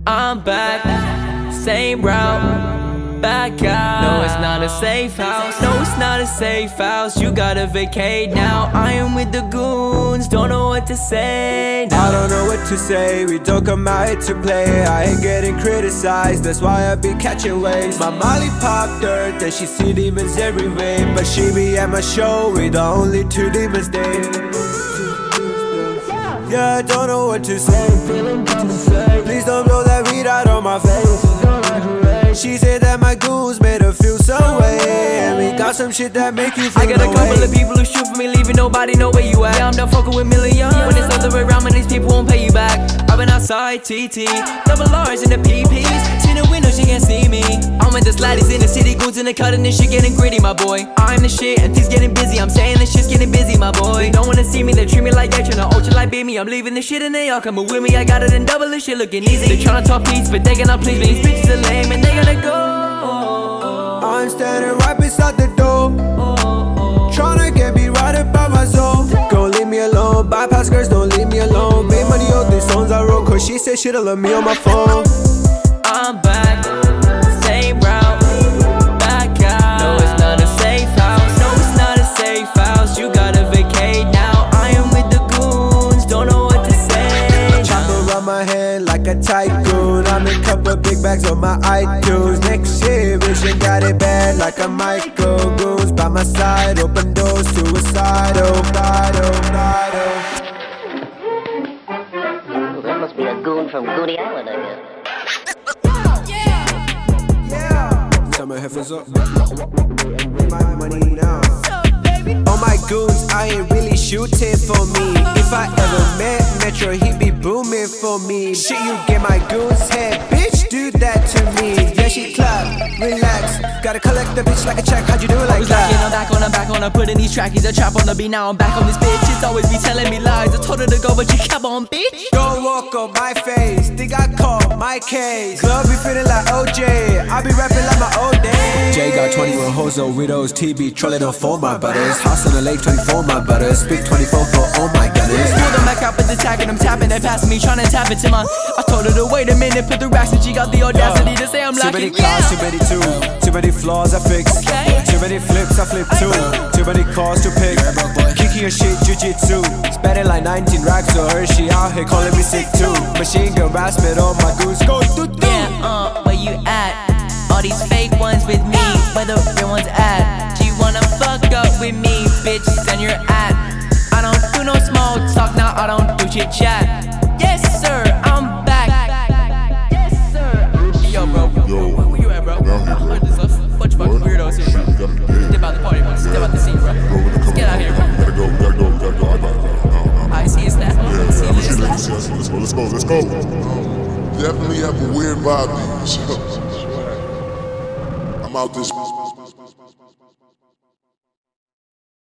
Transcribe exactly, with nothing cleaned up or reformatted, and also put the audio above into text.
I'm back, same route, back out. No, it's not a safe house. No, it's not a safe house. You gotta vacate now. I am with the goons, don't know what to say now. I don't know what to say, we don't come out here to play. I ain't getting criticized, that's why I be catching waves. My Molly popped her, then she see demons everywhere. But she be at my show, we the only two demons there. Yeah, I don't know what to say. Please don't blow that weed out on my face. She said that my goons made her feel some way, and we got some shit that make you feel I got a no couple way. of people who shoot for me, leaving nobody know where you at. Yeah, I'm done fucking with millions. When it's other way around, when these people won't pay you back. I've been outside, T T, double R's in the P Ps. See the window, she can't see me. I'm with the sliders in the city, goons in the cut, and this shit getting gritty, my boy. I'm the shit, and things getting busy. I'm saying this shit's getting busy, my boy. They don't wanna see me, they treat me like they're tryna ultra like beat me. I'm leaving this shit and they all coming with me. I got it and double this shit looking easy. They tryna talk peace, but they cannot please me. These bitches are lame and they gotta go. I'm standing right beside the door, tryna get me right up by my zone. Don't leave me alone, bypass girls, don't leave me alone. Made money on these songs I wrote, cause she said she'd love me on my phone. I'm back, same route, back out. No, it's not a safe house. No, it's not a safe house. You gotta vacate now. I am with the goons, don't know what to say. Chopper around my head like a tycoon. I'm in couple big bags on my iTunes. Next year, vision got it bad like a Michael. Goons by my side, open doors, suicidal, vital, vital. Well, that must be a goon from Goody Island, I guess. Tell my heifers up. My money now. Oh my goons, I ain't really shooting for me. If I ever met Metro, he'd be booming for me. Shit, you get my goons head, bitch, do that to me. Yeah, she clap, relax. Gotta collect the bitch like a check, how'd you do it like I was that? lacking, I'm back on, I'm back on, I'm putting these trackies, a trap on the beat, now I'm back on this bitch. It's always be telling me lies, I told her to go, but you kept on, bitch. Don't walk on my face, think I caught my case. Glove be feeling like O J, I be rapping like my old days. Jay got twenty-one hoes, no widows, T B trolling on for my butters. House on the lake, twenty-four my butters, big twenty-four for all my gunners. Pull them back out with the tag and I'm tapping, they passing me, trying to tap into my. I told her to wait a minute, put the racks and she got the audacity to say I'm Too lacking. many cars, too many two, too many flaws I fix. Okay. Too many flips I flip two, too many cars to pick. Kicking your shit, jujitsu. Spending like nineteen racks on her, she out here calling me sick too. Machine gun harassment on my goose, go do do. Yeah, uh, where you at? All these fake ones with me, where the real ones at? Do you wanna fuck up with me, bitch? Send your at. I don't do no small talk, now I don't do chit chat. Yes sir, I'm back. Yes sir. Yo bro, Yo, where, where you at bro? down here, bro. Heard there's a bunch of fucking weirdos here, Shit, we bro. got a date. Step out the party, wanna step out the scene, bro. Bro, when they Let's come get out here, bro. Gotta go, gotta go, gotta go. I got it. I see it's that. Yeah, yeah, See I'm it's sure that. let's see, let's go, let's go, let's go. Definitely have a weird vibe to you. I'm out this